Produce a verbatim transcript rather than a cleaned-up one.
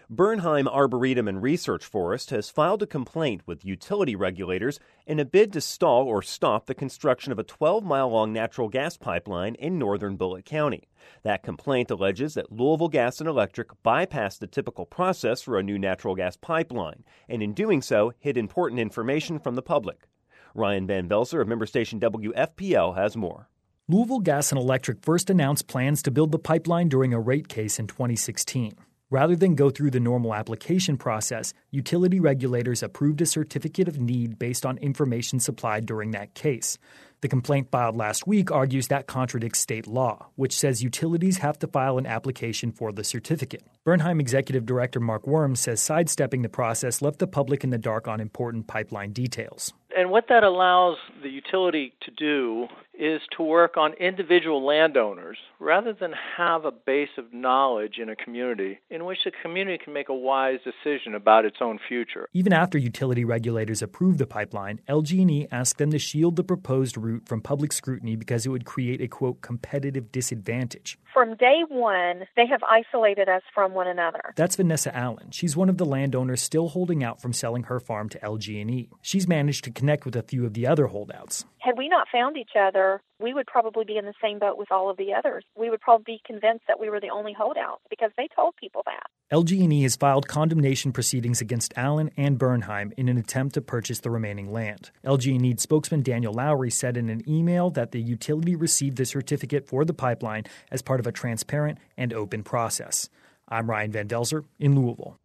Bernheim Arboretum and Research Forest has filed a complaint with utility regulators in a bid to stall or stop the construction of a twelve-mile-long natural gas pipeline in northern Bullitt County. That complaint alleges that Louisville Gas and Electric bypassed the typical process for a new natural gas pipeline, and in doing so, hid important information from the public. Ryan Van Velzer of member station W F P L has more. Louisville Gas and Electric first announced plans to build the pipeline during a rate case in twenty sixteen. Rather than go through the normal application process, utility regulators approved a certificate of need based on information supplied during that case. The complaint filed last week argues that contradicts state law, which says utilities have to file an application for the certificate. Bernheim Executive Director Mark Worms says sidestepping the process left the public in the dark on important pipeline details. And what that allows the utility to do is to work on individual landowners rather than have a base of knowledge in a community in which the community can make a wise decision about its own future. Even after utility regulators approved the pipeline, L G and E asked them to shield the proposed route from public scrutiny because it would create a, quote, competitive disadvantage. From day one, they have isolated us from one another. That's Vanessa Allen. She's one of the landowners still holding out from selling her farm to L G and E. She's managed to connect with a few of the other holdouts. Had we not found each other, we would probably be in the same boat with all of the others. We would probably be convinced that we were the only holdout because they told people that. L G and E has filed condemnation proceedings against Allen and Bernheim in an attempt to purchase the remaining land. L G and E spokesman Daniel Lowry said in an email that the utility received the certificate for the pipeline as part of a transparent and open process. I'm Ryan Van Velzer in Louisville.